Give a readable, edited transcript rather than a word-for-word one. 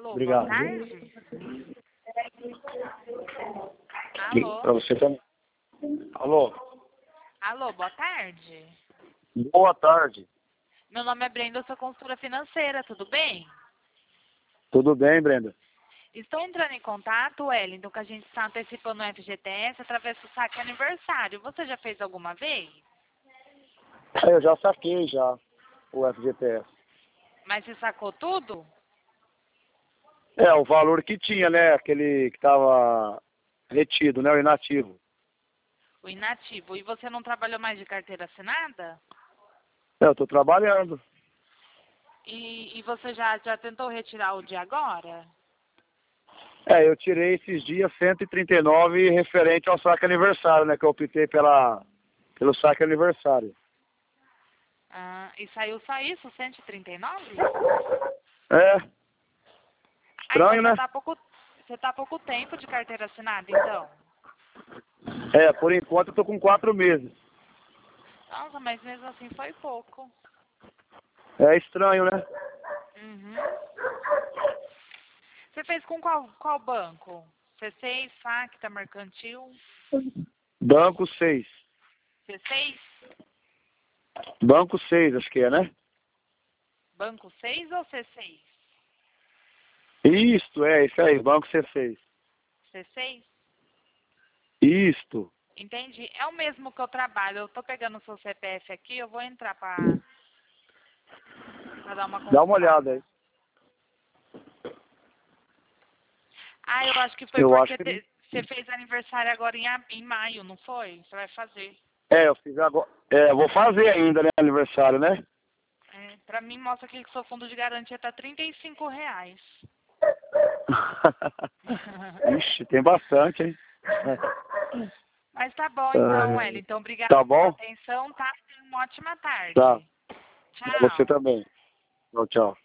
Alô, boa Obrigado. tarde. Para Alô, você também. Alô, alô, boa tarde. boa tarde. Meu nome é Brenda, eu sou consultora financeira, tudo bem? Tudo bem, Brenda? Estou entrando em contato, Wellington, que a gente está antecipando o FGTS através do saque aniversário. Você já fez alguma vez? Eu já saquei já o FGTS. Mas você sacou tudo? É, o valor que tinha, né? Aquele que estava retido, né? O inativo. O inativo. E você não trabalhou mais de carteira assinada? Eu estou trabalhando. E você já tentou retirar o de agora? É, eu tirei esses dias 139 referente ao saque aniversário, né? Que eu optei pelo saque aniversário. Ah, e saiu só isso, 139? É, Ah, então estranho, né? você tá há pouco tempo de carteira assinada, então. É, por enquanto eu tô com 4 meses. Nossa, mas mesmo assim foi pouco. É estranho, né? Uhum. Você fez com qual banco? C6, Facta, Mercantil? Banco 6. C6? Banco 6, acho que é, né? Banco 6 ou C6? Isso aí, Banco C6. C6? Isto. Entendi. É o mesmo que eu trabalho. Eu tô pegando o seu CPF aqui, eu vou entrar pra dar uma Dá uma olhada consultada. aí. Ah, eu acho que foi Eu acho porque que... você fez aniversário agora em maio, não foi? Você vai fazer. É, eu fiz agora... É, eu vou fazer ainda, né? Aniversário, né? É, pra mim mostra aqui que seu fundo de garantia tá R$ 35. Ixi, tem bastante, hein? Mas tá bom então, Ah, Wellington. Obrigada tá pela bom? atenção, tá? Tenha uma ótima Tá. tarde. Pra você Tchau. também. Tchau, tchau.